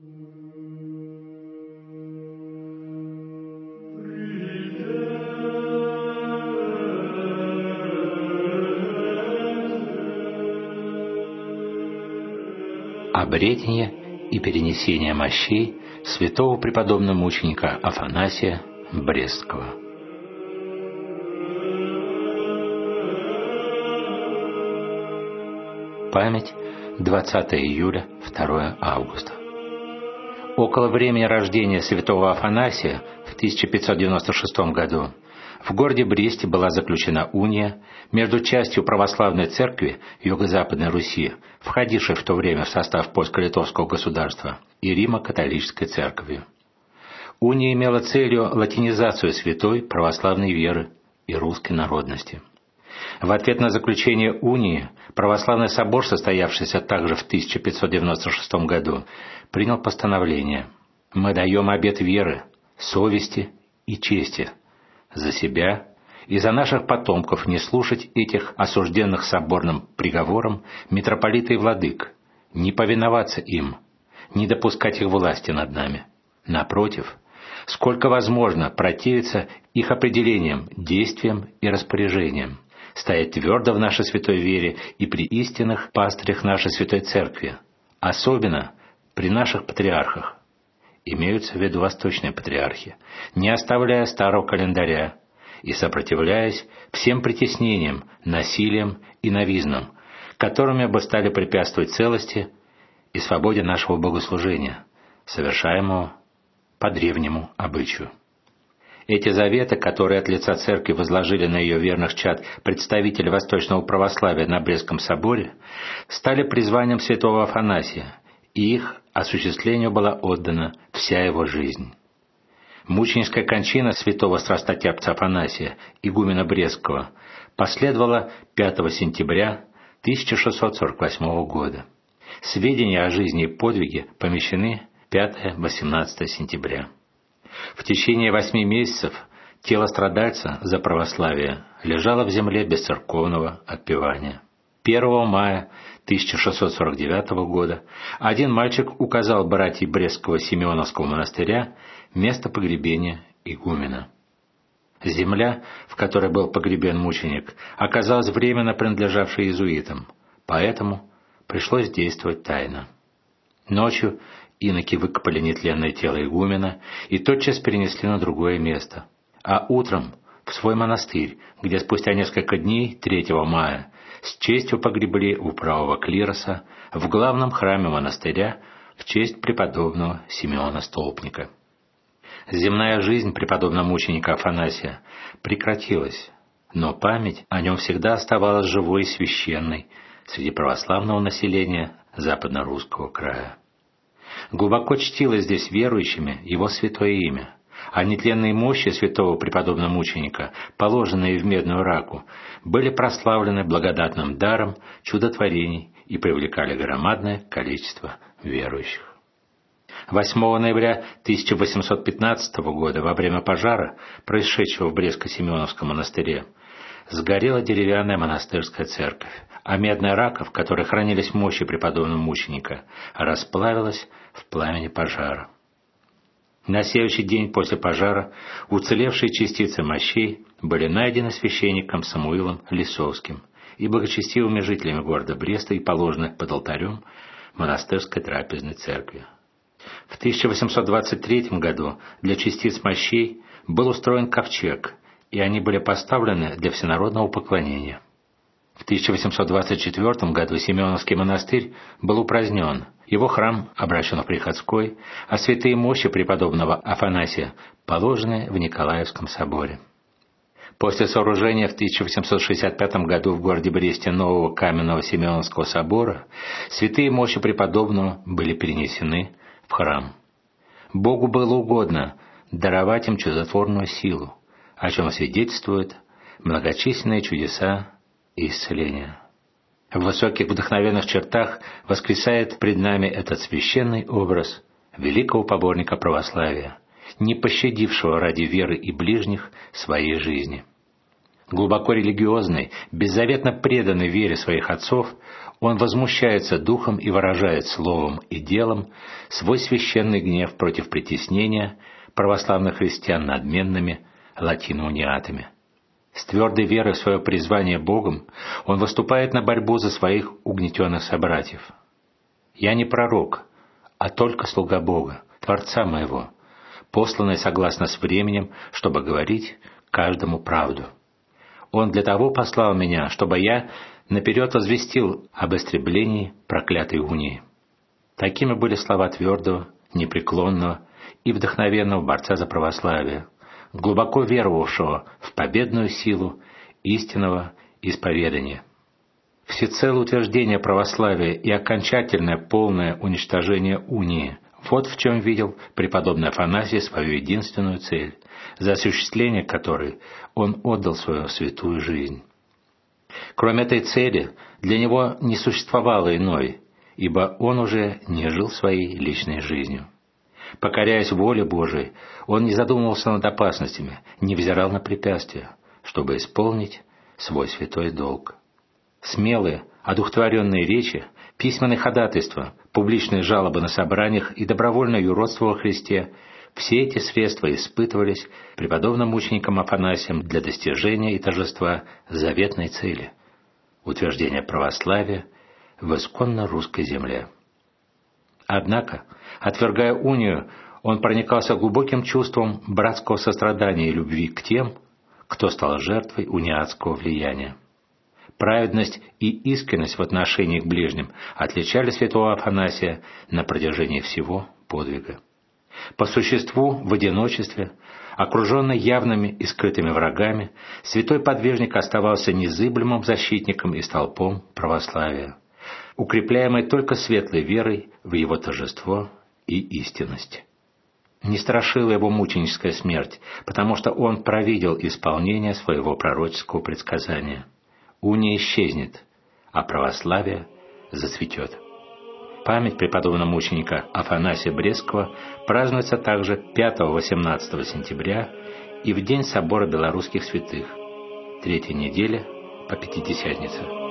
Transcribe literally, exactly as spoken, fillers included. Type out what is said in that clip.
Обретение и перенесение мощей святого преподобного мученика Афанасия Брестского. Память двадцатое июля, второе августа. Около времени рождения святого Афанасия в тысяча пятьсот девяносто шестом году в городе Бресте была заключена уния между частью православной церкви Юго-Западной Руси, входившей в то время в состав польско-литовского государства, и Римо-католической церковью. Уния имела целью латинизацию святой православной веры и русской народности. В ответ на заключение унии Православный собор, состоявшийся также в тысяча пятьсот девяносто шестом году, принял постановление: «Мы даем обет веры, совести и чести за себя и за наших потомков не слушать этих осужденных соборным приговором митрополита и владык, не повиноваться им, не допускать их власти над нами. Напротив, сколько возможно противиться их определениям, действиям и распоряжениям, стоять твердо в нашей святой вере и при истинных пастырях нашей святой церкви, особенно при наших патриархах». Имеются в виду восточные патриархи, не оставляя старого календаря и сопротивляясь всем притеснениям, насилиям и новизнам, которыми бы стали препятствовать целости и свободе нашего богослужения, совершаемого по древнему обычаю. Эти заветы, которые от лица церкви возложили на ее верных чад представители восточного православия на Брестском соборе, стали призванием святого Афанасия, и их осуществлению была отдана вся его жизнь. Мученическая кончина святого страстотерпца Афанасия, игумена Брестского, последовала пятого сентября тысяча шестьсот сорок восьмого года. Сведения о жизни и подвиге помещены пятое-восемнадцатое сентября. В течение восьми месяцев тело страдальца за православие лежало в земле без церковного отпевания. первого мая тысяча шестьсот сорок девятого года один мальчик указал братьям Брестского Симеоновского монастыря место погребения игумена. Земля, в которой был погребен мученик, оказалась временно принадлежавшей иезуитам, поэтому пришлось действовать тайно. Ночью иноки выкопали нетленное тело игумена и тотчас перенесли на другое место, а утром в свой монастырь, где спустя несколько дней, третьего мая, с честью погребли у правого клироса в главном храме монастыря в честь преподобного Симеона Столпника. Земная жизнь преподобного мученика Афанасия прекратилась, но память о нем всегда оставалась живой и священной среди православного населения западно-русского края. Глубоко чтило здесь верующими его святое имя, а нетленные мощи святого преподобного мученика, положенные в медную раку, были прославлены благодатным даром чудотворений и привлекали громадное количество верующих. восьмого ноября тысяча восемьсот пятнадцатого года, во время пожара, происшедшего в Брестско-Симеоновском монастыре, сгорела деревянная монастырская церковь, а медная рака, в которой хранились мощи преподобного мученика, расплавилась в пламени пожара. На следующий день после пожара уцелевшие частицы мощей были найдены священником Самуилом Лисовским и благочестивыми жителями города Бреста и положены под алтарем монастырской трапезной церкви. В тысяча восемьсот двадцать третьем году для частиц мощей был устроен ковчег, и они были поставлены для всенародного поклонения. В тысяча восемьсот двадцать четвёртом году Симеоновский монастырь был упразднен, его храм обращен в приходской, а святые мощи преподобного Афанасия положены в Николаевском соборе. После сооружения в тысяча восемьсот шестьдесят пятом году в городе Бресте нового каменного Симеоновского собора святые мощи преподобного были перенесены в храм. Богу было угодно даровать им чудотворную силу, о чем свидетельствуют многочисленные чудеса и исцеления. В высоких вдохновенных чертах воскресает пред нами этот священный образ великого поборника православия, не пощадившего ради веры и ближних своей жизни. Глубоко религиозный, беззаветно преданный вере своих отцов, Он возмущается духом и выражает словом и делом свой священный гнев против притеснения православных христиан надменными латиноуниатами. С твердой верой в свое призвание Богом он выступает на борьбу за своих угнетенных собратьев. «Я не пророк, а только слуга Бога, Творца моего, посланный согласно с временем, чтобы говорить каждому правду. Он для того послал меня, чтобы я наперед возвестил об истреблении проклятой унии». Такими были слова твердого, непреклонного и вдохновенного борца за православие, глубоко веровавшего в победную силу истинного исповедания. Всецелое утверждение православия и окончательное полное уничтожение унии – вот в чем видел преподобный Афанасий свою единственную цель, за осуществление которой он отдал свою святую жизнь. Кроме этой цели, для него не существовало иной, ибо он уже не жил своей личной жизнью. Покоряясь воле Божией, он не задумывался над опасностями, не взирал на препятствия, чтобы исполнить свой святой долг. Смелые, одухотворенные речи, письменные ходатайства, публичные жалобы на собраниях и добровольное юродство во Христе – все эти средства испытывались преподобным мучеником Афанасием для достижения и торжества заветной цели – утверждения православия в исконно русской земле. Однако, отвергая унию, он проникался глубоким чувством братского сострадания и любви к тем, кто стал жертвой униатского влияния. Праведность и искренность в отношении к ближним отличали святого Афанасия на протяжении всего подвига. По существу, в одиночестве, окруженный явными и скрытыми врагами, святой подвижник оставался незыблемым защитником и столпом православия, укрепляемый только светлой верой в его торжество и истинность. Не страшила его мученическая смерть, потому что он провидел исполнение своего пророческого предсказания. Уния исчезнет, а православие зацветет. Память преподобного мученика Афанасия Брестского празднуется также пятого-восемнадцатого сентября и в день собора белорусских святых, третья неделя по Пятидесятнице.